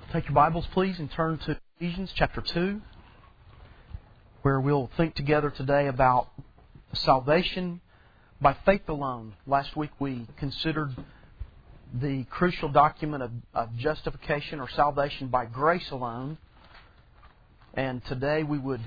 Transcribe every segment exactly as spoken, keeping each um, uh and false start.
Take your Bibles, please, and turn to Ephesians chapter two, where we'll think together today about salvation by faith alone. Last week we considered the crucial document of, of justification or salvation by grace alone. And today we would,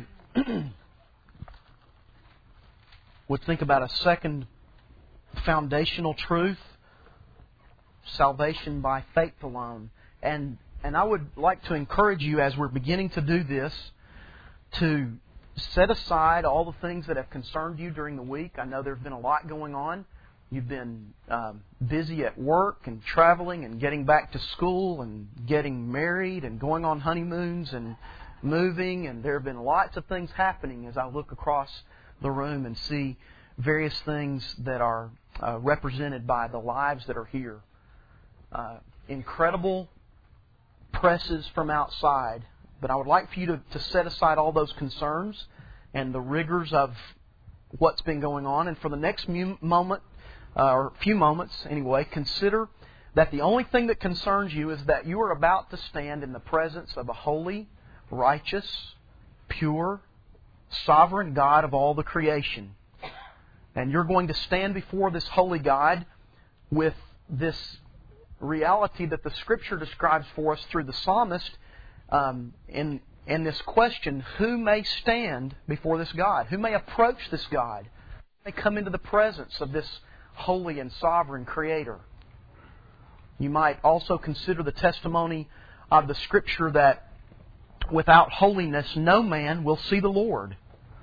would think about a second foundational truth, salvation by faith alone. And And I would like to encourage you, as we're beginning to do this, to set aside all the things that have concerned you during the week. I know there's been a lot going on. You've been um, busy at work and traveling and getting back to school and getting married and going on honeymoons and moving. And there have been lots of things happening as I look across the room and see various things that are uh, represented by the lives that are here. Uh, incredible presses from outside, but I would like for you to, to set aside all those concerns and the rigors of what's been going on, and for the next mu- moment, uh, or few moments anyway, consider that the only thing that concerns you is that you are about to stand in the presence of a holy, righteous, pure, sovereign God of all the creation. And you're going to stand before this holy God with this reality that the Scripture describes for us through the psalmist um, in, in this question, who may stand before this God? Who may approach this God? Who may come into the presence of this holy and sovereign Creator? You might also consider the testimony of the Scripture that without holiness no man will see the Lord.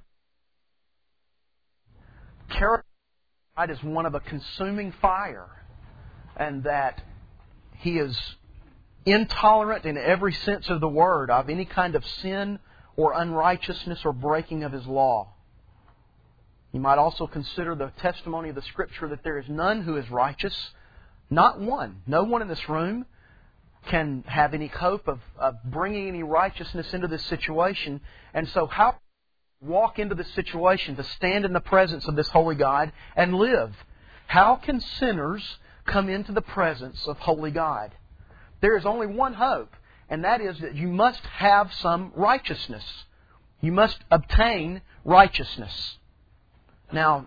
Character of God is one of a consuming fire, and that He is intolerant in every sense of the word of any kind of sin or unrighteousness or breaking of His law. You might also consider the testimony of the Scripture that there is none who is righteous, not one. No one in this room can have any hope of, of bringing any righteousness into this situation. And so how walk into this situation to stand in the presence of this holy God and live? How can sinners come into the presence of holy God? There is only one hope, and that is that you must have some righteousness. You must obtain righteousness. Now,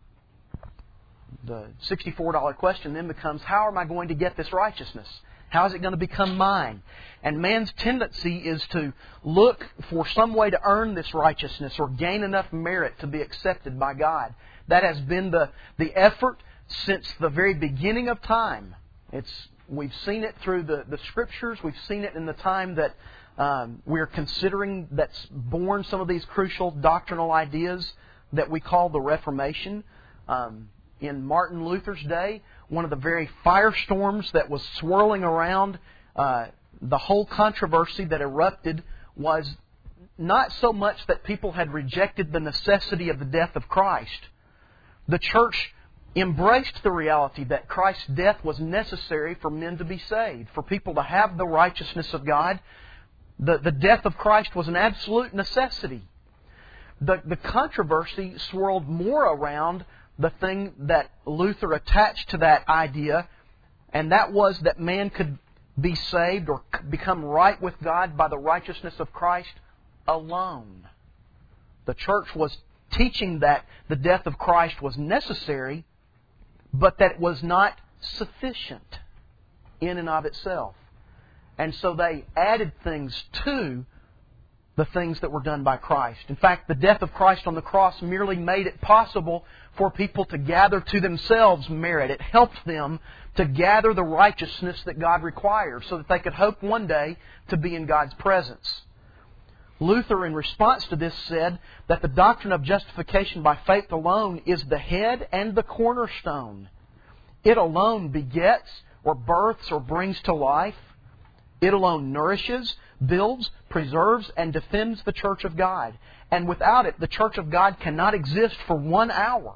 the sixty-four dollars question then becomes, how am I going to get this righteousness? How is it going to become mine? And man's tendency is to look for some way to earn this righteousness or gain enough merit to be accepted by God. That has been the, the effort since the very beginning of time. It's We've seen it through the, the Scriptures. We've seen it in the time that um, we're considering that's born some of these crucial doctrinal ideas that we call the Reformation. Um, in Martin Luther's day, one of the very firestorms that was swirling around uh, the whole controversy that erupted was not so much that people had rejected the necessity of the death of Christ. The church embraced the reality that Christ's death was necessary for men to be saved, for people to have the righteousness of God. The, the death of Christ was an absolute necessity. The, the controversy swirled more around the thing that Luther attached to that idea, and that was that man could be saved or become right with God by the righteousness of Christ alone. The church was teaching that the death of Christ was necessary, but that was not sufficient in and of itself. And so they added things to the things that were done by Christ. In fact, the death of Christ on the cross merely made it possible for people to gather to themselves merit. It helped them to gather the righteousness that God requires so that they could hope one day to be in God's presence. Luther, in response to this, said that the doctrine of justification by faith alone is the head and the cornerstone. It alone begets or births or brings to life. It alone nourishes, builds, preserves, and defends the church of God. And without it, the church of God cannot exist for one hour.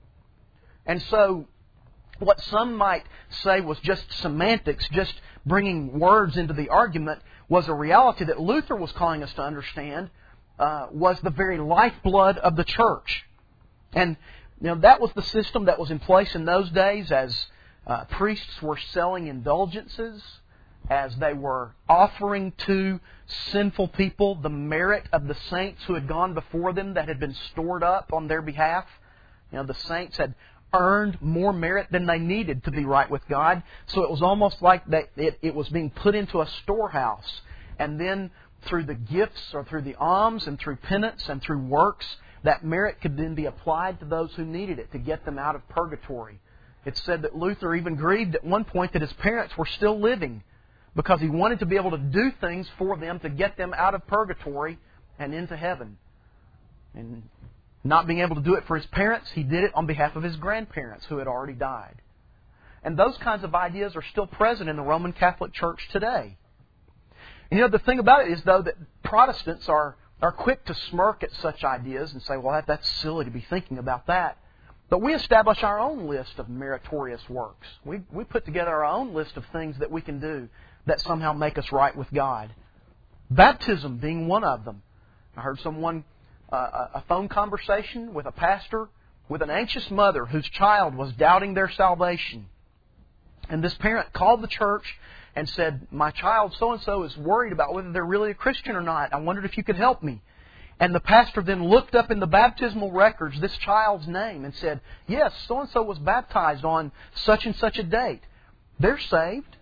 And so, what some might say was just semantics, just bringing words into the argument, was a reality that Luther was calling us to understand uh, was the very lifeblood of the church. And you know, that was the system that was in place in those days as uh, priests were selling indulgences as they were offering to sinful people the merit of the saints who had gone before them that had been stored up on their behalf. You know, the saints had earned more merit than they needed to be right with God. So it was almost like that it, it was being put into a storehouse. And then through the gifts or through the alms and through penance and through works, that merit could then be applied to those who needed it to get them out of purgatory. It's said that Luther even grieved at one point that his parents were still living because he wanted to be able to do things for them to get them out of purgatory and into heaven. And not being able to do it for his parents, he did it on behalf of his grandparents who had already died. And those kinds of ideas are still present in the Roman Catholic Church today. And you know, the thing about it is, though, that Protestants are, are quick to smirk at such ideas and say, well, that, that's silly to be thinking about that. But we establish our own list of meritorious works. We, we put together our own list of things that we can do that somehow make us right with God. Baptism being one of them. I heard someone, uh, a phone conversation with a pastor with an anxious mother whose child was doubting their salvation. And this parent called the church and said, my child so-and-so is worried about whether they're really a Christian or not. I wondered if you could help me. And the pastor then looked up in the baptismal records this child's name and said, yes, so-and-so was baptized on such and such a date. They're saved.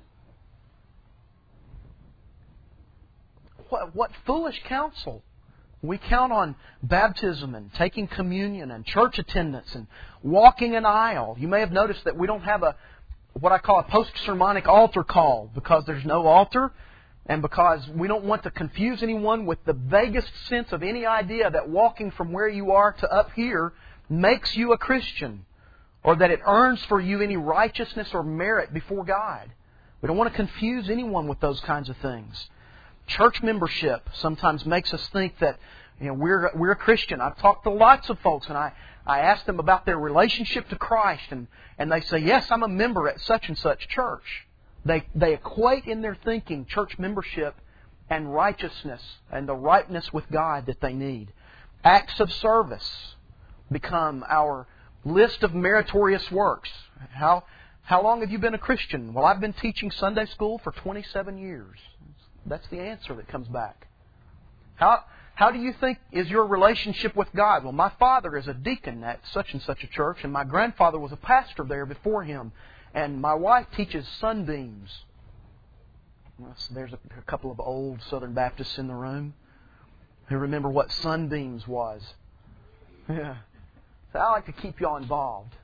What, what foolish counsel. We count on baptism and taking communion and church attendance and walking an aisle. You may have noticed that we don't have a what I call a post-sermonic altar call because there's no altar and because we don't want to confuse anyone with the vaguest sense of any idea that walking from where you are to up here makes you a Christian or that it earns for you any righteousness or merit before God. We don't want to confuse anyone with those kinds of things. Church membership sometimes makes us think that, you know, we're we're a Christian. I've talked to lots of folks and I, I ask them about their relationship to Christ and, and they say, yes, I'm a member at such and such church. They they equate in their thinking church membership and righteousness and the rightness with God that they need. Acts of service become our list of meritorious works. How how long have you been a Christian? Well, I've been teaching Sunday school for twenty-seven years. That's the answer that comes back. How how do you think is your relationship with God? Well, my father is a deacon at such and such a church, and my grandfather was a pastor there before him, and my wife teaches sunbeams. Well, so there's a, a couple of old Southern Baptists in the room who remember what sunbeams was. Yeah. So I like to keep y'all involved.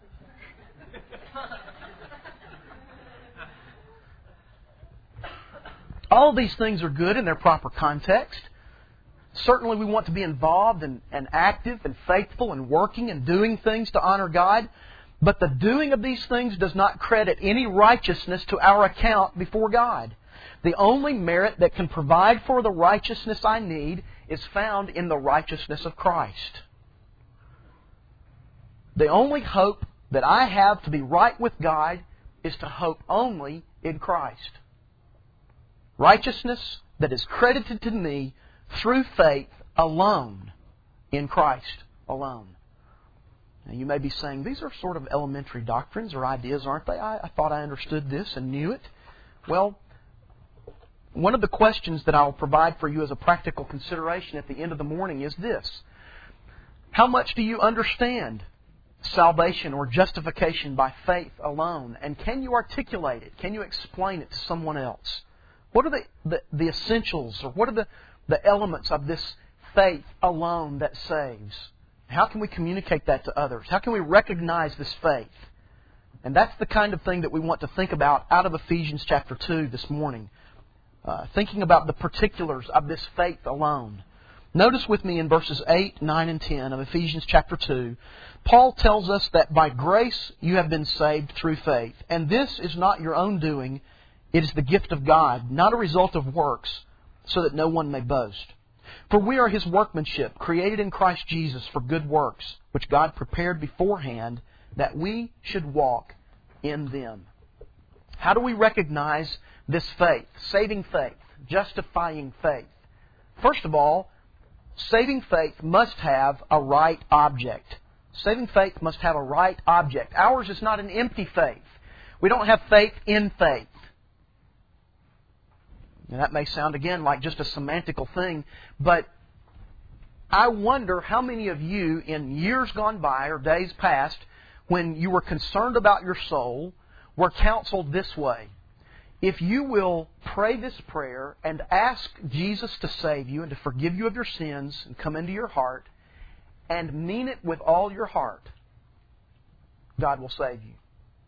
All these things are good in their proper context. Certainly we want to be involved and, and active and faithful and working and doing things to honor God. But the doing of these things does not credit any righteousness to our account before God. The only merit that can provide for the righteousness I need is found in the righteousness of Christ. The only hope that I have to be right with God is to hope only in Christ. Righteousness that is credited to me through faith alone in Christ alone. Now you may be saying, these are sort of elementary doctrines or ideas, aren't they? I, I thought I understood this and knew it. Well, one of the questions that I'll provide for you as a practical consideration at the end of the morning is this. How much do you understand salvation or justification by faith alone? And can you articulate it? Can you explain it to someone else? What are the, the, the essentials or what are the, the elements of this faith alone that saves? How can we communicate that to others? How can we recognize this faith? And that's the kind of thing that we want to think about out of Ephesians chapter two this morning. Uh, thinking about the particulars of this faith alone. Notice with me in verses eight, nine, and ten of Ephesians chapter two, Paul tells us that by grace you have been saved through faith. And this is not your own doing. It is the gift of God, not a result of works, so that no one may boast. For we are His workmanship, created in Christ Jesus for good works, which God prepared beforehand that we should walk in them. How do we recognize this faith, saving faith, justifying faith? First of all, saving faith must have a right object. Saving faith must have a right object. Ours is not an empty faith. We don't have faith in faith. And that may sound, again, like just a semantical thing, but I wonder how many of you in years gone by or days past, when you were concerned about your soul, were counseled this way. If you will pray this prayer and ask Jesus to save you and to forgive you of your sins and come into your heart and mean it with all your heart, God will save you.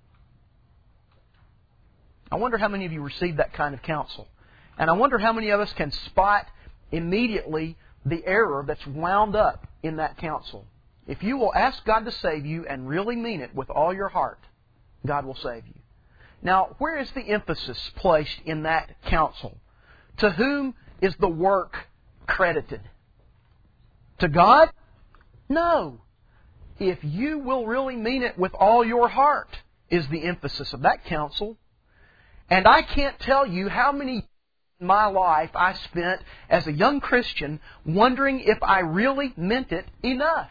I wonder how many of you received that kind of counsel. And I wonder how many of us can spot immediately the error that's wound up in that counsel. If you will ask God to save you and really mean it with all your heart, God will save you. Now, where is the emphasis placed in that counsel? To whom is the work credited? To God? No. If you will really mean it with all your heart is the emphasis of that counsel. And I can't tell you how many in my life I spent as a young Christian wondering if I really meant it enough.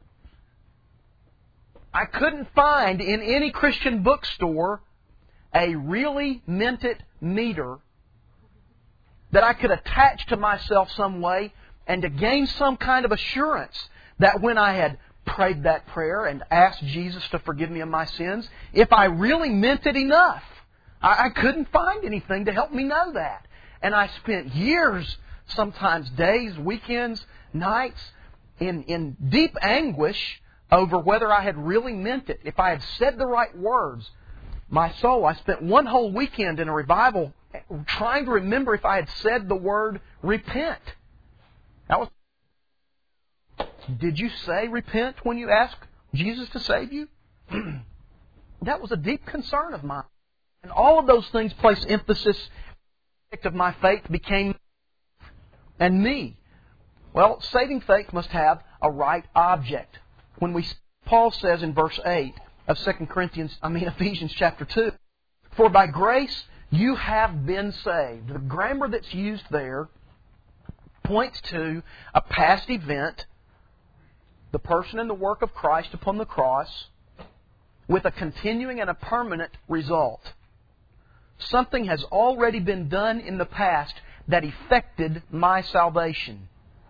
I couldn't find in any Christian bookstore a really meant it meter that I could attach to myself some way and to gain some kind of assurance that when I had prayed that prayer and asked Jesus to forgive me of my sins, if I really meant it enough. I, I couldn't find anything to help me know that. And I spent years, sometimes days, weekends, nights, in, in deep anguish over whether I had really meant it, if I had said the right words. My soul, I spent one whole weekend in a revival trying to remember if I had said the word repent. That was, did you say repent when you asked Jesus to save you? That was a deep concern of mine. And all of those things place emphasis of my faith became and me. Well, saving faith must have a right object. When we Paul says in verse eight of Second Corinthians, I mean Ephesians chapter two, for by grace you have been saved. The grammar that's used there points to a past event, the person and the work of Christ upon the cross, with a continuing and a permanent result. Something has already been done in the past that effected my salvation.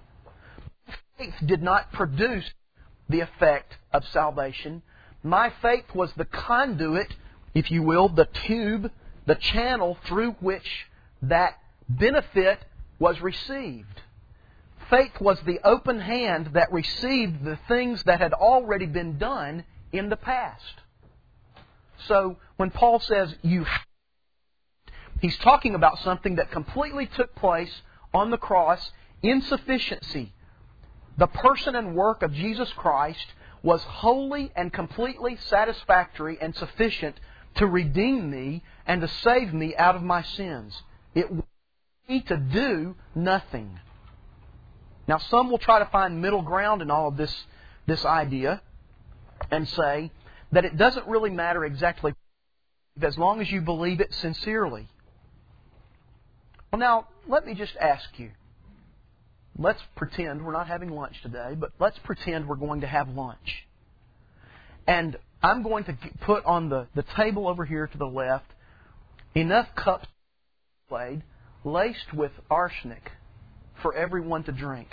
Faith did not produce the effect of salvation. My faith was the conduit, if you will, the tube, the channel through which that benefit was received. Faith was the open hand that received the things that had already been done in the past. So when Paul says you have, he's talking about something that completely took place on the cross in sufficiency. The person and work of Jesus Christ was wholly and completely satisfactory and sufficient to redeem me and to save me out of my sins. It was me to do nothing. Now, some will try to find middle ground in all of this, this idea and say that it doesn't really matter exactly as long as you believe it sincerely. Well, now, let me just ask you. Let's pretend we're not having lunch today, but let's pretend we're going to have lunch. And I'm going to put on the, the table over here to the left enough cups played laced with arsenic for everyone to drink.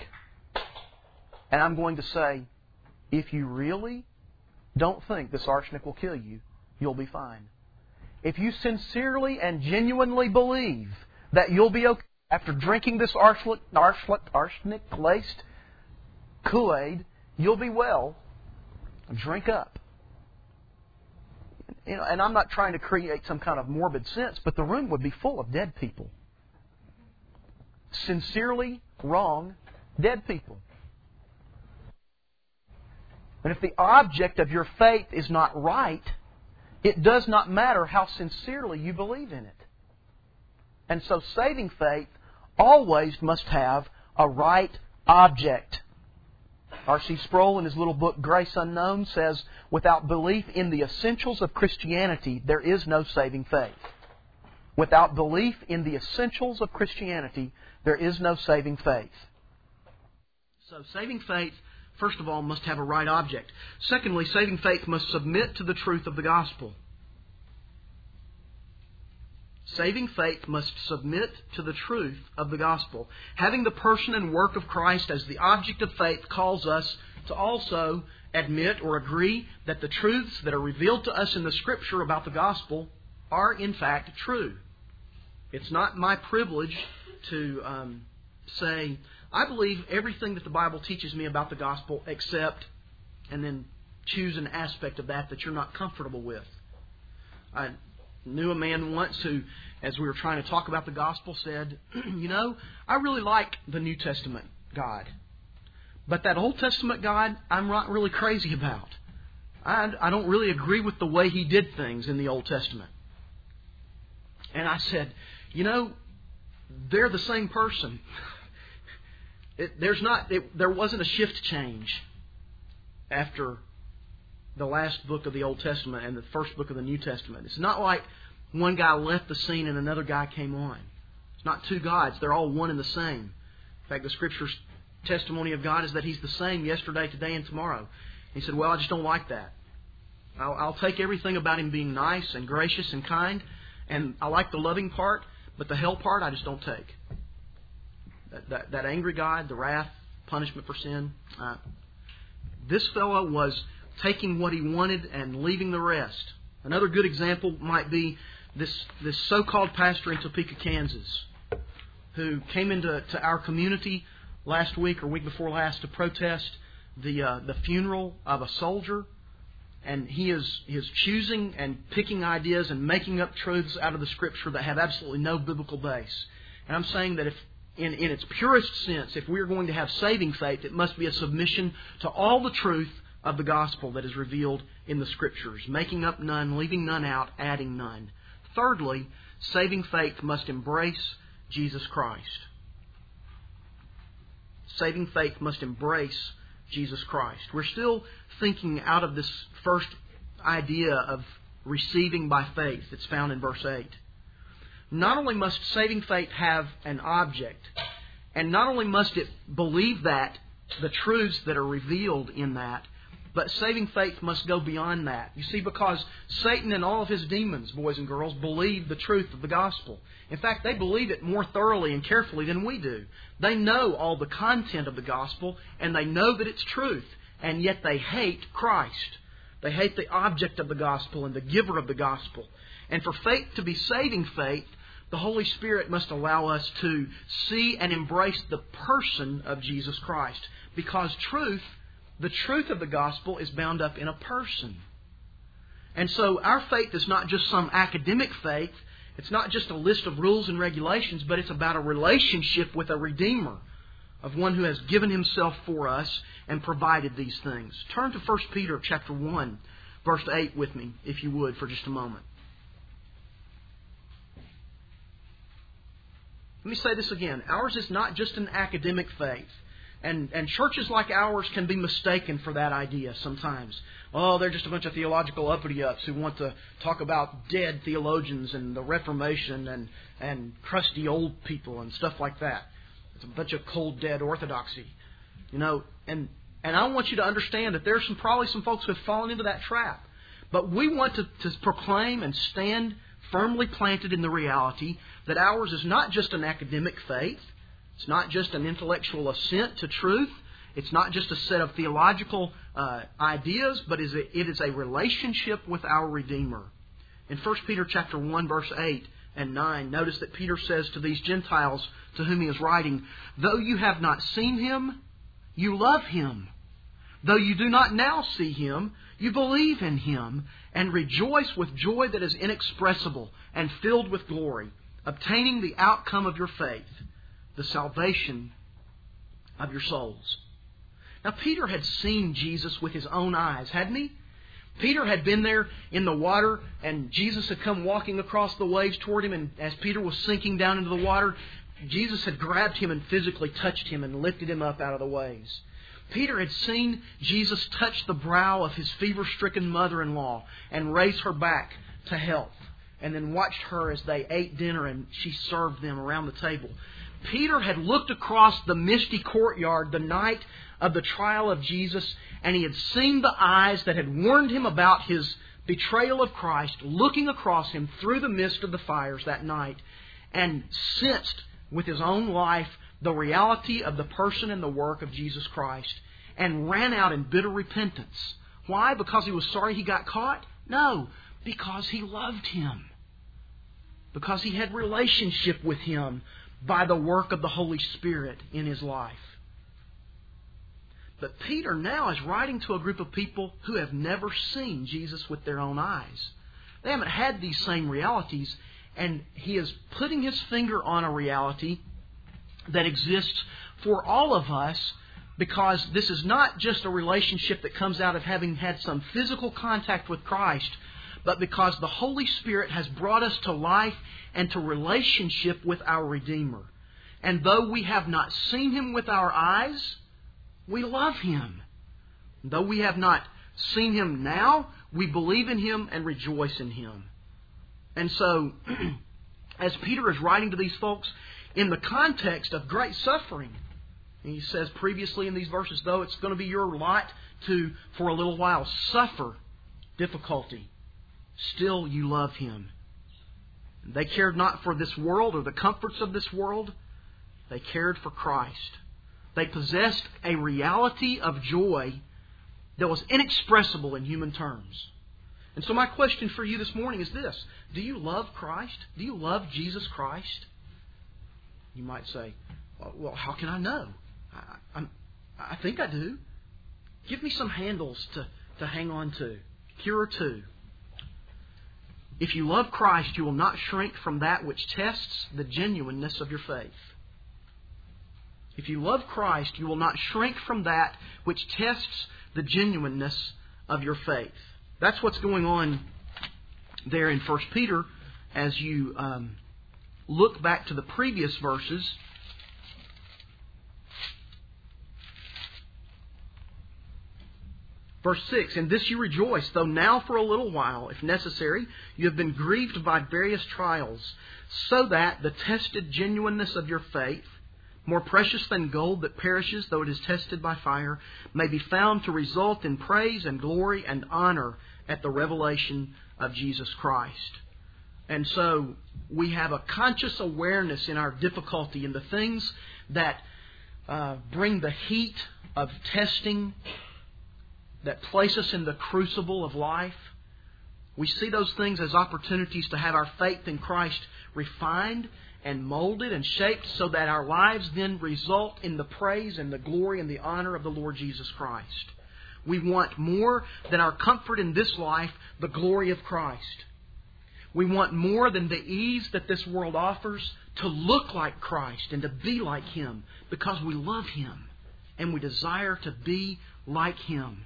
And I'm going to say, if you really don't think this arsenic will kill you, you'll be fine. If you sincerely and genuinely believe that you'll be okay after drinking this arsenic, arsenic, arsenic-laced Kool-Aid, you'll be well. Drink up. You know, and I'm not trying to create some kind of morbid sense, but the room would be full of dead people. Sincerely wrong, dead people. And if the object of your faith is not right, it does not matter how sincerely you believe in it. And so saving faith always must have a right object. R C Sproul, in his little book, Grace Unknown, says, without belief in the essentials of Christianity, there is no saving faith. Without belief in the essentials of Christianity, there is no saving faith. So saving faith, first of all, must have a right object. Secondly, saving faith must submit to the truth of the gospel. Saving faith must submit to the truth of the gospel. Having the person and work of Christ as the object of faith calls us to also admit or agree that the truths that are revealed to us in the Scripture about the gospel are in fact true. It's not my privilege to um, say, I believe everything that the Bible teaches me about the gospel except, and then choose an aspect of that that you're not comfortable with. I knew a man once who, as we were trying to talk about the gospel, said, you know, I really like the New Testament God. But that Old Testament God, I'm not really crazy about. I, I don't really agree with the way He did things in the Old Testament. And I said, you know, they're the same person. It, there's not. It, there wasn't a shift change after the last book of the Old Testament and the first book of the New Testament. It's not like one guy left the scene and another guy came on. It's not two gods. They're all one and the same. In fact, the Scripture's testimony of God is that He's the same yesterday, today, and tomorrow. He said, well, I just don't like that. I'll, I'll take everything about Him being nice and gracious and kind, and I like the loving part, but the hell part I just don't take. That, that, that angry God, the wrath, punishment for sin. Uh, this fellow was taking what he wanted and leaving the rest. Another good example might be this, this so-called pastor in Topeka, Kansas, who came into to our community last week or week before last to protest the uh, the funeral of a soldier. And he is, he is choosing and picking ideas and making up truths out of the Scripture that have absolutely no biblical base. And I'm saying that if, in, in its purest sense, if we're going to have saving faith, it must be a submission to all the truth of the gospel that is revealed in the Scriptures, making up none, leaving none out, adding none. Thirdly, saving faith must embrace Jesus Christ. Saving faith must embrace Jesus Christ. We're still thinking out of this first idea of receiving by faith that's found in verse eight. Not only must saving faith have an object, and not only must it believe that, the truths that are revealed in that, but saving faith must go beyond that. You see, because Satan and all of his demons, boys and girls, believe the truth of the gospel. In fact, they believe it more thoroughly and carefully than we do. They know all the content of the gospel, and they know that it's truth, and yet they hate Christ. They hate the object of the gospel and the giver of the gospel. And for faith to be saving faith, the Holy Spirit must allow us to see and embrace the person of Jesus Christ. Because truth, the truth of the gospel, is bound up in a person. And so our faith is not just some academic faith. It's not just a list of rules and regulations, but it's about a relationship with a Redeemer, of one who has given Himself for us and provided these things. Turn to First Peter chapter one, verse eight with me, if you would, for just a moment. Let me say this again. Ours is not just an academic faith. And, and churches like ours can be mistaken for that idea sometimes. Oh, they're just a bunch of theological uppity-ups who want to talk about dead theologians and the Reformation and, and crusty old people and stuff like that. It's a bunch of cold, dead orthodoxy. You know, and, and I want you to understand that there's some probably some folks who have fallen into that trap. But we want to, to proclaim and stand firmly planted in the reality that ours is not just an academic faith. It's not just an intellectual assent to truth. It's not just a set of theological uh, ideas, but it is, a, it is a relationship with our Redeemer. In First Peter chapter one, verse eight and nine, notice that Peter says to these Gentiles to whom he is writing, "Though you have not seen Him, you love Him. Though you do not now see Him, you believe in Him and rejoice with joy that is inexpressible and filled with glory, obtaining the outcome of your faith, the salvation of your souls." Now, Peter had seen Jesus with his own eyes, hadn't he? Peter had been there in the water, and Jesus had come walking across the waves toward him, and as Peter was sinking down into the water, Jesus had grabbed him and physically touched him and lifted him up out of the waves. Peter had seen Jesus touch the brow of his fever-stricken mother-in-law and raise her back to health, and then watched her as they ate dinner and she served them around the table. Peter had looked across the misty courtyard the night of the trial of Jesus, and he had seen the eyes that had warned him about his betrayal of Christ, looking across Him through the mist of the fires that night, and sensed with his own life the reality of the person and the work of Jesus Christ, and ran out in bitter repentance. Why? Because he was sorry he got caught? No, because he loved Him. Because he had relationship with Him by the work of the Holy Spirit in his life. But Peter now is writing to a group of people who have never seen Jesus with their own eyes. They haven't had these same realities, and he is putting his finger on a reality that exists for all of us, because this is not just a relationship that comes out of having had some physical contact with Christ, but because the Holy Spirit has brought us to life and to relationship with our Redeemer. And though we have not seen Him with our eyes, we love Him. Though we have not seen Him now, we believe in Him and rejoice in Him. And so, as Peter is writing to these folks, in the context of great suffering, he says previously in these verses, though it's going to be your lot to, for a little while, suffer difficulty, still you love Him. They cared not for this world or the comforts of this world. They cared for Christ. They possessed a reality of joy that was inexpressible in human terms. And so my question for you this morning is this: do you love Christ? Do you love Jesus Christ? You might say, well, how can I know? I, I'm, I think I do. Give me some handles to, to hang on to. Here are two. If you love Christ, you will not shrink from that which tests the genuineness of your faith. If you love Christ, you will not shrink from that which tests the genuineness of your faith. That's what's going on there in First Peter as you um, look back to the previous verses. Verse six, in this you rejoice, though now for a little while, if necessary, you have been grieved by various trials, so that the tested genuineness of your faith, more precious than gold that perishes, though it is tested by fire, may be found to result in praise and glory and honor at the revelation of Jesus Christ. And so we have a conscious awareness in our difficulty, in the things that uh, bring the heat of testing, that place us in the crucible of life. We see those things as opportunities to have our faith in Christ refined and molded and shaped so that our lives then result in the praise and the glory and the honor of the Lord Jesus Christ. We want more than our comfort in this life, the glory of Christ. We want more than the ease that this world offers, to look like Christ and to be like Him, because we love Him and we desire to be like Him.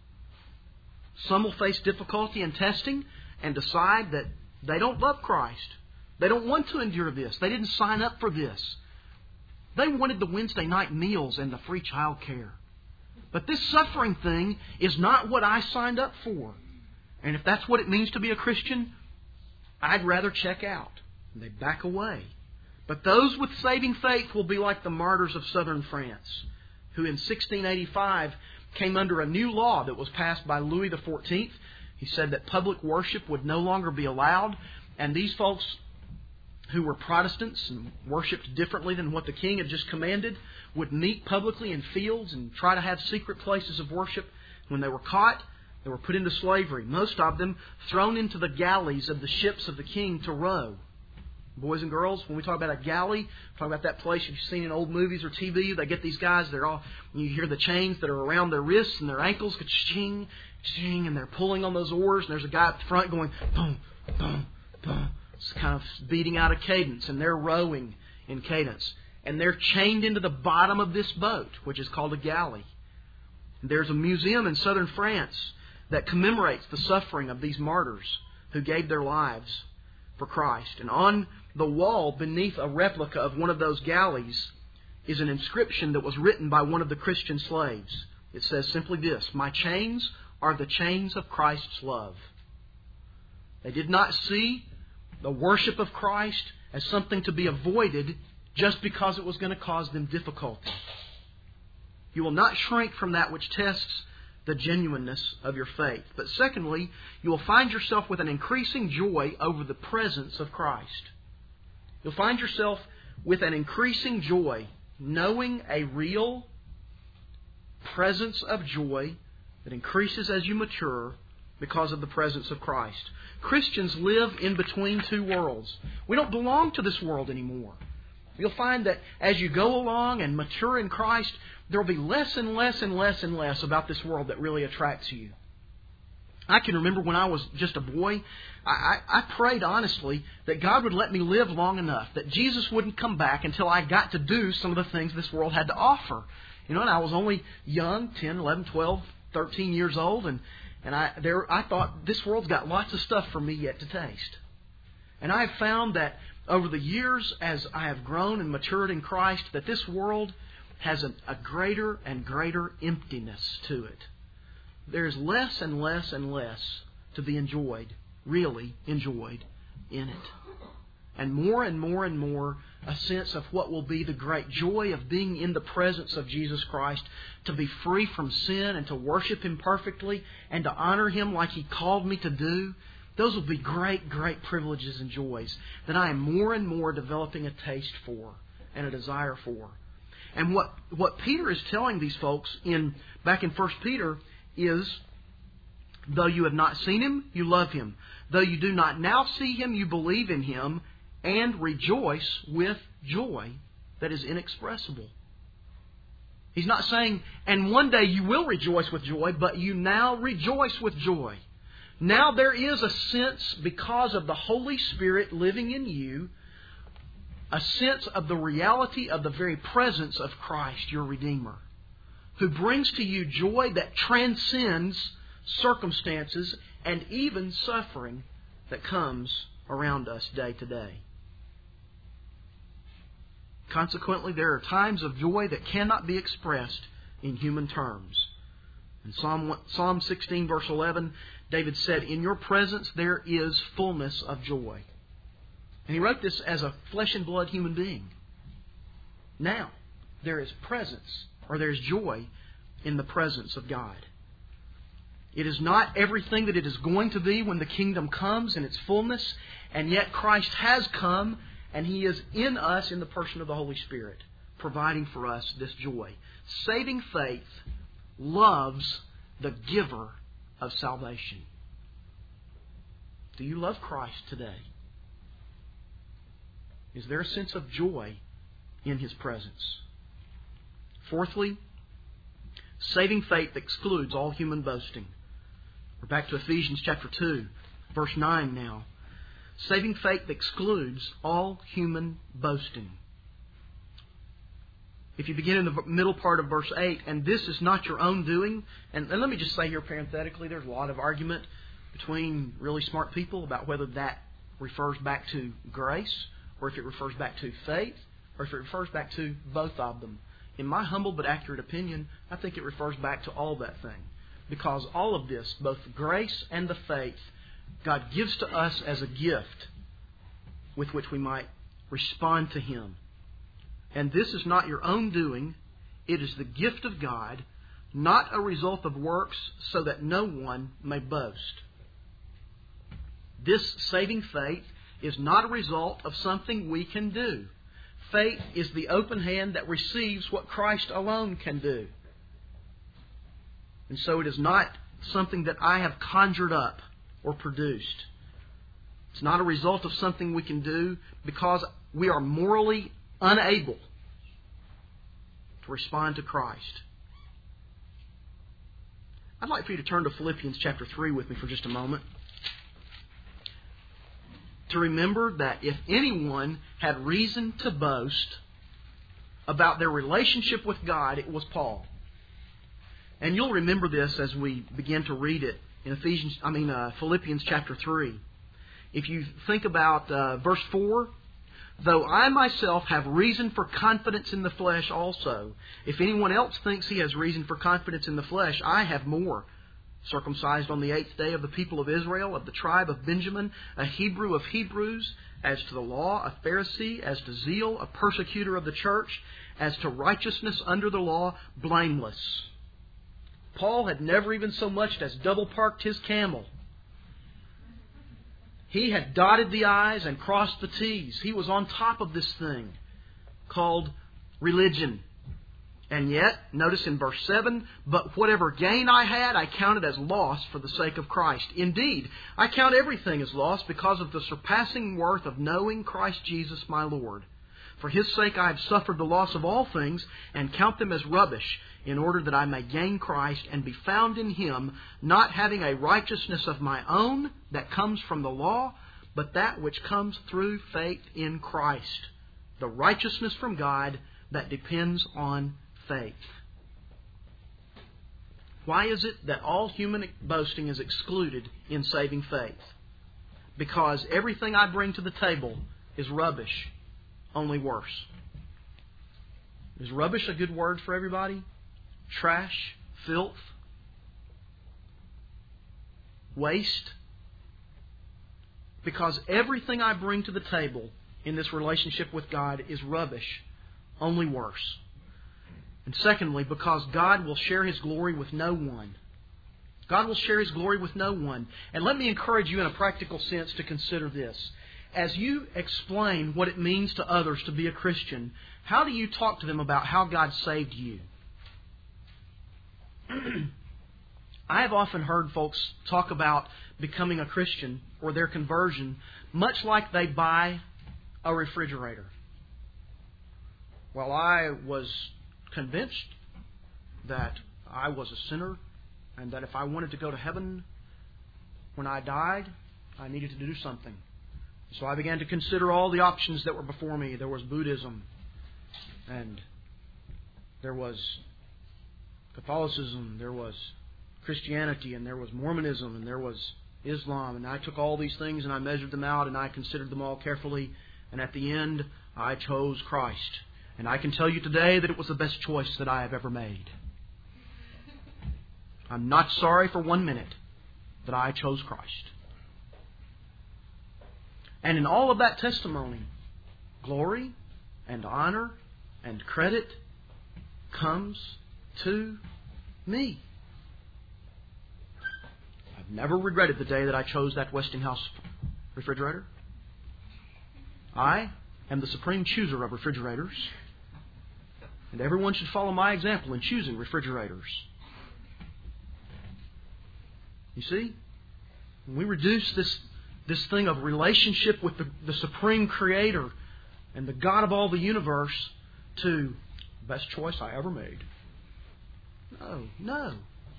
Some will face difficulty in testing and decide that they don't love Christ. They don't want to endure this. They didn't sign up for this. They wanted the Wednesday night meals and the free child care. But this suffering thing is not what I signed up for. And if that's what it means to be a Christian, I'd rather check out. And they back away. But those with saving faith will be like the martyrs of southern France, who in sixteen eighty-five came under a new law that was passed by Louis the fourteenth. He said that public worship would no longer be allowed. And these folks who were Protestants and worshipped differently than what the king had just commanded would meet publicly in fields and try to have secret places of worship. When they were caught, they were put into slavery. Most of them thrown into the galleys of the ships of the king to row. Boys and girls, when we talk about a galley, we talk about that place you've seen in old movies or T V. They get these guys, they're all, you hear the chains that are around their wrists and their ankles, ka-ching, ching, and they're pulling on those oars, and there's a guy up front going, boom, boom, boom. It's kind of beating out a cadence, and they're rowing in cadence. And they're chained into the bottom of this boat, which is called a galley. And there's a museum in southern France that commemorates the suffering of these martyrs who gave their lives for Christ. And on the wall beneath a replica of one of those galleys is an inscription that was written by one of the Christian slaves. It says simply this: "My chains are the chains of Christ's love." They did not see the worship of Christ as something to be avoided just because it was going to cause them difficulty. You will not shrink from that which tests the genuineness of your faith. But secondly, you will find yourself with an increasing joy over the presence of Christ. You'll find yourself with an increasing joy, knowing a real presence of joy that increases as you mature because of the presence of Christ. Christians live in between two worlds. We don't belong to this world anymore. You'll find that as you go along and mature in Christ, there will be less and less and less and less about this world that really attracts you. I can remember when I was just a boy, I, I, I prayed honestly that God would let me live long enough, that Jesus wouldn't come back until I got to do some of the things this world had to offer. You know, and I was only young, ten, eleven, twelve, thirteen years old, and, and I there I thought this world's got lots of stuff for me yet to taste. And I have found that over the years, as I have grown and matured in Christ, that this world has a, a greater and greater emptiness to it. There's less and less and less to be enjoyed, really enjoyed, in it. And more and more and more a sense of what will be the great joy of being in the presence of Jesus Christ, to be free from sin and to worship Him perfectly and to honor Him like He called me to do. Those will be great, great privileges and joys that I am more and more developing a taste for and a desire for. And what, what Peter is telling these folks in back in First Peter is, though you have not seen Him, you love Him. Though you do not now see Him, you believe in Him and rejoice with joy that is inexpressible. He's not saying, and one day you will rejoice with joy, but you now rejoice with joy. Now there is a sense, because of the Holy Spirit living in you, a sense of the reality of the very presence of Christ, your Redeemer, who brings to you joy that transcends circumstances and even suffering that comes around us day to day. Consequently, there are times of joy that cannot be expressed in human terms. In Psalm, Psalm sixteen, verse eleven, David said, "In your presence there is fullness of joy." And he wrote this as a flesh and blood human being. Now, there is presence, or there is joy in the presence of God. It is not everything that it is going to be when the kingdom comes in its fullness, and yet Christ has come, and He is in us in the person of the Holy Spirit, providing for us this joy. Saving faith loves the giver of salvation. Do you love Christ today? Is there a sense of joy in His presence? Fourthly, saving faith excludes all human boasting. We're back to Ephesians chapter two, verse nine now. Saving faith excludes all human boasting. If you begin in the middle part of verse eight, and this is not your own doing, and, and let me just say here parenthetically, there's a lot of argument between really smart people about whether that refers back to grace, or if it refers back to faith, or if it refers back to both of them. In my humble but accurate opinion, I think it refers back to all that thing. Because all of this, both grace and the faith, God gives to us as a gift with which we might respond to Him. And this is not your own doing. It is the gift of God, not a result of works, so that no one may boast. This saving faith is not a result of something we can do. Faith is the open hand that receives what Christ alone can do. And so it is not something that I have conjured up or produced. It's not a result of something we can do because we are morally unable to respond to Christ. I'd like for you to turn to Philippians chapter three with me for just a moment. To remember that if anyone had reason to boast about their relationship with God, it was Paul. And you'll remember this as we begin to read it in Ephesians, I mean uh, Philippians chapter three. If you think about uh, verse four, though I myself have reason for confidence in the flesh also, if anyone else thinks he has reason for confidence in the flesh, I have more. Circumcised on the eighth day of the people of Israel, of the tribe of Benjamin, a Hebrew of Hebrews, as to the law, a Pharisee, as to zeal, a persecutor of the church, as to righteousness under the law, blameless. Paul had never even so much as double parked his camel. He had dotted the I's and crossed the T's. He was on top of this thing called religion. And yet, notice in verse seven, but whatever gain I had, I counted as loss for the sake of Christ. Indeed, I count everything as loss because of the surpassing worth of knowing Christ Jesus my Lord. For His sake I have suffered the loss of all things and count them as rubbish, in order that I may gain Christ and be found in Him, not having a righteousness of my own that comes from the law, but that which comes through faith in Christ, the righteousness from God that depends on faith. Why is it that all human boasting is excluded in saving faith? Because everything I bring to the table is rubbish, only worse. Is rubbish a good word for everybody? Trash, filth, waste. Because everything I bring to the table in this relationship with God is rubbish, only worse. And secondly, because God will share His glory with no one. God will share His glory with no one. And let me encourage you in a practical sense to consider this. As you explain what it means to others to be a Christian, how do you talk to them about how God saved you? I have often heard folks talk about becoming a Christian or their conversion much like they buy a refrigerator. Well, I was convinced that I was a sinner and that if I wanted to go to heaven when I died, I needed to do something. So I began to consider all the options that were before me. There was Buddhism, and there was Catholicism, there was Christianity, and there was Mormonism, and there was Islam. And I took all these things and I measured them out and I considered them all carefully. And at the end, I chose Christ. And I can tell you today that it was the best choice that I have ever made. I'm not sorry for one minute that I chose Christ. And in all of that testimony, glory and honor and credit comes to me. I've never regretted the day that I chose that Westinghouse refrigerator. I am the supreme chooser of refrigerators, and everyone should follow my example in choosing refrigerators. You see, when we reduce this, this thing of relationship with the, the supreme Creator and the God of all the universe to best choice I ever made. No, no.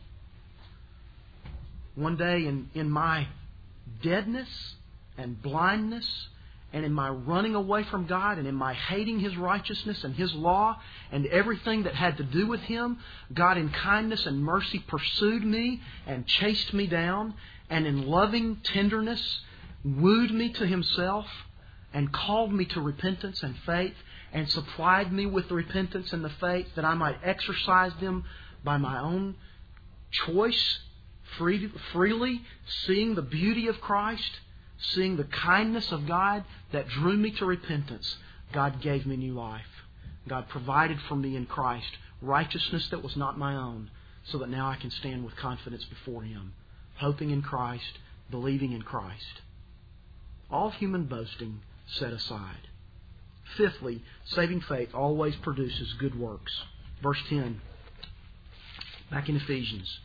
One day in, in my deadness and blindness and in my running away from God and in my hating His righteousness and His law and everything that had to do with Him, God in kindness and mercy pursued me and chased me down and in loving tenderness wooed me to Himself and called me to repentance and faith and supplied me with the repentance and the faith that I might exercise them by my own choice, free, freely, seeing the beauty of Christ, seeing the kindness of God that drew me to repentance. God gave me new life. God provided for me in Christ righteousness that was not my own, so that now I can stand with confidence before Him, hoping in Christ, believing in Christ. All human boasting set aside. Fifthly, saving faith always produces good works. Verse ten, back in Ephesians.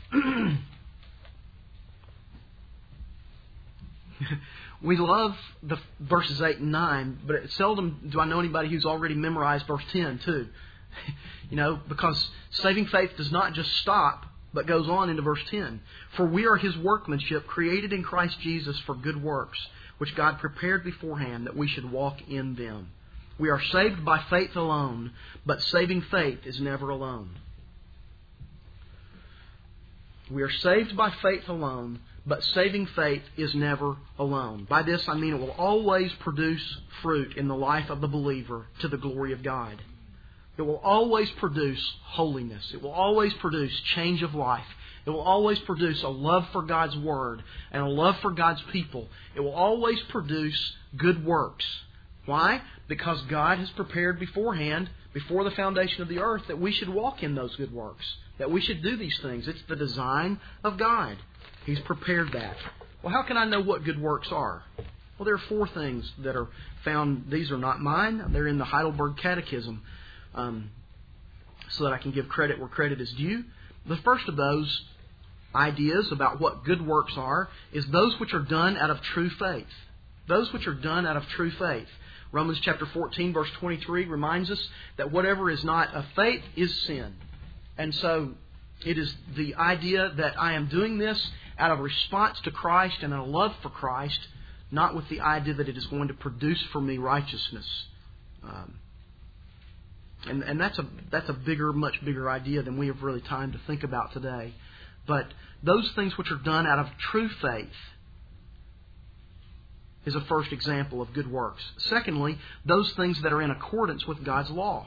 We love the verses eight and nine, but seldom do I know anybody who's already memorized verse ten too. You know, because saving faith does not just stop, but goes on into verse ten. For we are His workmanship, created in Christ Jesus for good works, which God prepared beforehand that we should walk in them. We are saved by faith alone, but saving faith is never alone. We are saved by faith alone, but saving faith is never alone. By this I mean it will always produce fruit in the life of the believer to the glory of God. It will always produce holiness. It will always produce change of life. It will always produce a love for God's Word and a love for God's people. It will always produce good works. Why? Because God has prepared beforehand before the foundation of the earth that we should walk in those good works, that we should do these things. It's the design of God. He's prepared that. Well, how can I know what good works are? Well, there are four things that are found. These are not mine. They're in the Heidelberg Catechism, um, so that I can give credit where credit is due. The first of those ideas about what good works are is those which are done out of true faith. Those which are done out of true faith. Romans chapter fourteen, verse twenty-three reminds us that whatever is not of faith is sin. And so it is the idea that I am doing this out of response to Christ and a love for Christ, not with the idea that it is going to produce for me righteousness. Um, and and that's a that's a bigger, much bigger idea than we have really time to think about today. But those things which are done out of true faith is a first example of good works. Secondly, those things that are in accordance with God's law.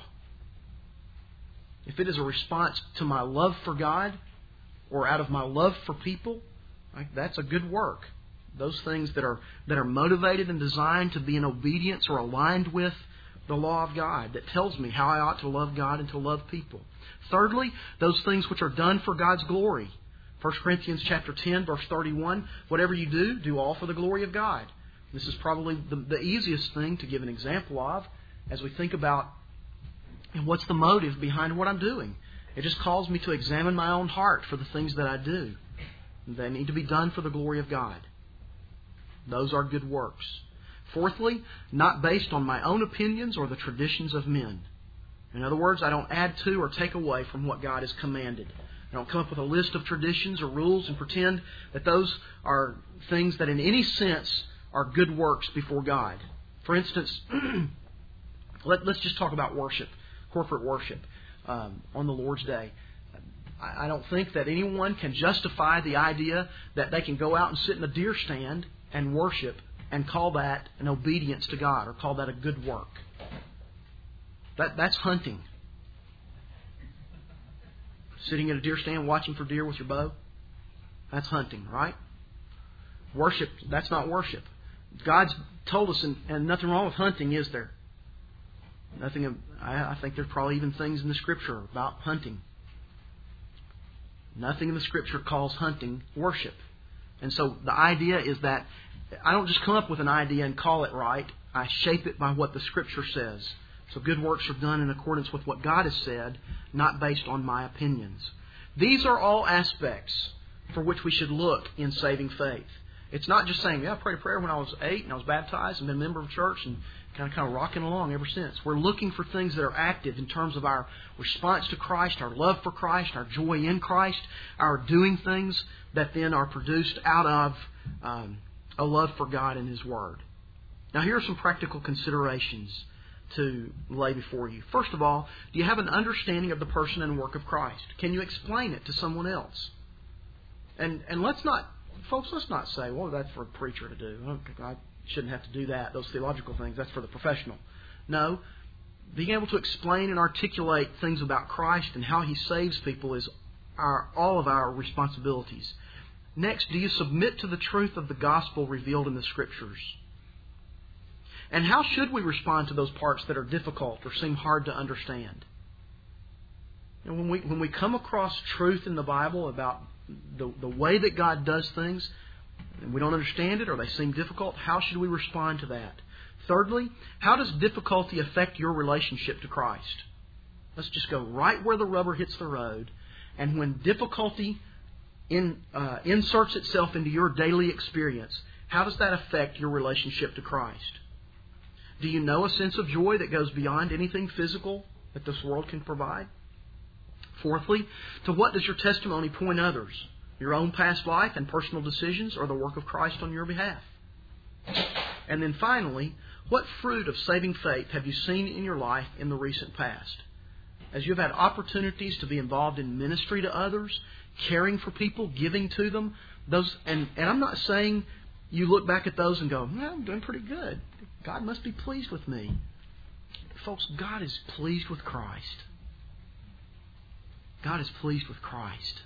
If it is a response to my love for God or out of my love for people, right, that's a good work. Those things that are that are motivated and designed to be in obedience or aligned with the law of God, that tells me how I ought to love God and to love people. Thirdly, those things which are done for God's glory. First Corinthians chapter ten, verse thirty-one, whatever you do, do all for the glory of God. This is probably the, the easiest thing to give an example of as we think about what's the motive behind what I'm doing. It just calls me to examine my own heart for the things that I do. They need to be done for the glory of God. Those are good works. Fourthly, not based on my own opinions or the traditions of men. In other words, I don't add to or take away from what God has commanded. I don't come up with a list of traditions or rules and pretend that those are things that in any sense are good works before God. For instance, let, let's just talk about worship, corporate worship um, on the Lord's Day. I, I don't think that anyone can justify the idea that they can go out and sit in a deer stand and worship and call that an obedience to God or call that a good work. That That's hunting. Sitting at a deer stand watching for deer with your bow, that's hunting, right? Worship, that's not worship. God's told us, and, and nothing wrong with hunting, is there? Nothing. I, I think there's probably even things in the Scripture about hunting. Nothing in the Scripture calls hunting worship. And so the idea is that I don't just come up with an idea and call it right. I shape it by what the Scripture says. So good works are done in accordance with what God has said, not based on my opinions. These are all aspects for which we should look in saving faith. It's not just saying, yeah, I prayed a prayer when I was eight and I was baptized and been a member of church and kind of kind of rocking along ever since. We're looking for things that are active in terms of our response to Christ, our love for Christ, our joy in Christ, our doing things that then are produced out of um, a love for God and His Word. Now, here are some practical considerations to lay before you. First of all, do you have an understanding of the person and work of Christ? Can you explain it to someone else? And and let's not, folks, let's not say, well, that's for a preacher to do. I shouldn't have to do that, those theological things. That's for the professional. No, being able to explain and articulate things about Christ and how He saves people is our all of our responsibilities. Next, do you submit to the truth of the gospel revealed in the Scriptures? And how should we respond to those parts that are difficult or seem hard to understand? And when we when we come across truth in the Bible about the, the way that God does things, and we don't understand it or they seem difficult, how should we respond to that? Thirdly, how does difficulty affect your relationship to Christ? Let's just go right where the rubber hits the road. And when difficulty in, uh, inserts itself into your daily experience, how does that affect your relationship to Christ? Do you know a sense of joy that goes beyond anything physical that this world can provide? Fourthly, to what does your testimony point others? Your own past life and personal decisions or the work of Christ on your behalf? And then finally, what fruit of saving faith have you seen in your life in the recent past? As you've had opportunities to be involved in ministry to others, caring for people, giving to them, those, and, and I'm not saying you look back at those and go, well, I'm doing pretty good. God must be pleased with me. Folks, God is pleased with Christ. God is pleased with Christ.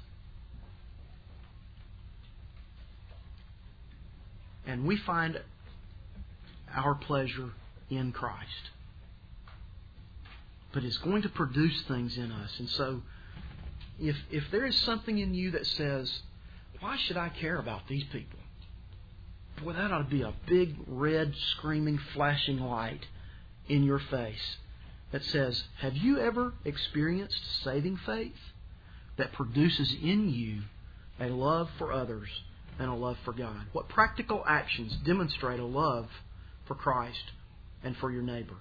And we find our pleasure in Christ. but is going to produce things in us. And so, if if there is something in you that says, why should I care about these people? Boy, that ought to be a big, red, screaming, flashing light in your face that says, have you ever experienced saving faith that produces in you a love for others and a love for God? What practical actions demonstrate a love for Christ and for your neighbor?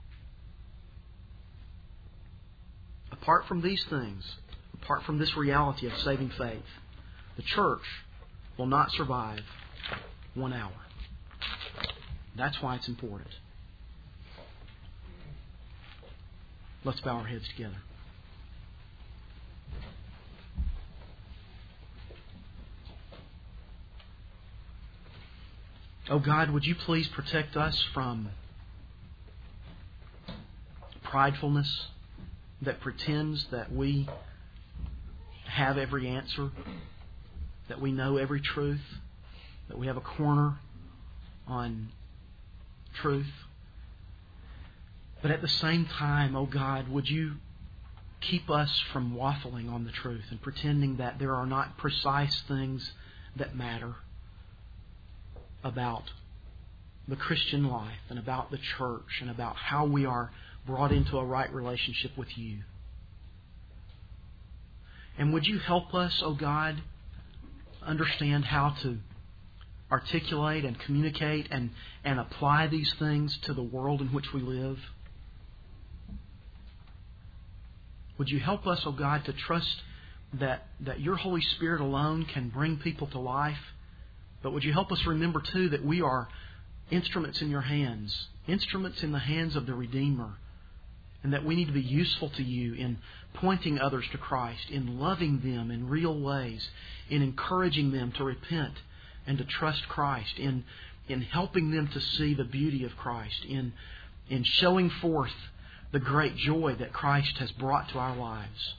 Apart from these things, apart from this reality of saving faith, the church will not survive one hour. That's why it's important. Let's bow our heads together. Oh God, would you please protect us from pridefulness that pretends that we have every answer, that we know every truth, that we have a corner on truth. But at the same time, oh God, would you keep us from waffling on the truth and pretending that there are not precise things that matter about the Christian life and about the church and about how we are brought into a right relationship with you. And would you help us, oh God, understand how to articulate and communicate and, and apply these things to the world in which we live? Would you help us, oh God, to trust that, that your Holy Spirit alone can bring people to life? But would you help us remember, too, that we are instruments in your hands, instruments in the hands of the Redeemer, and that we need to be useful to you in pointing others to Christ, in loving them in real ways, in encouraging them to repent and to trust Christ, in, in helping them to see the beauty of Christ, in, in showing forth the great joy that Christ has brought to our lives.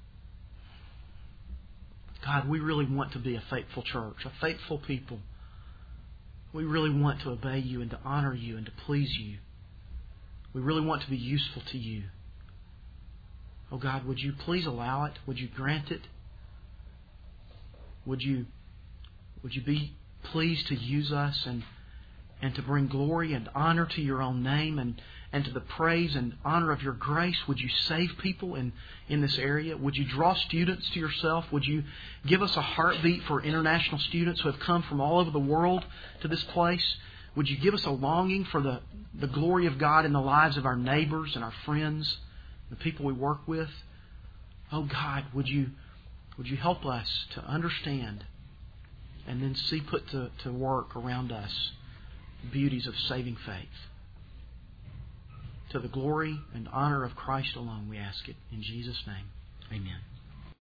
God, we really want to be a faithful church, a faithful people. We really want to obey you and to honor you and to please you. We really want to be useful to you. Oh God, would you please allow it? Would you grant it? Would you, would you be pleased to use us and, and to bring glory and honor to your own name and, and to the praise and honor of your grace? Would you save people in, in this area? Would you draw students to yourself? Would you give us a heartbeat for international students who have come from all over the world to this place? Would you give us a longing for the, the glory of God in the lives of our neighbors and our friends, the people we work with? Oh God, would you would you help us to understand and then see put to, to work around us the beauties of saving faith? To the glory and honor of Christ alone, we ask it in Jesus' name. Amen.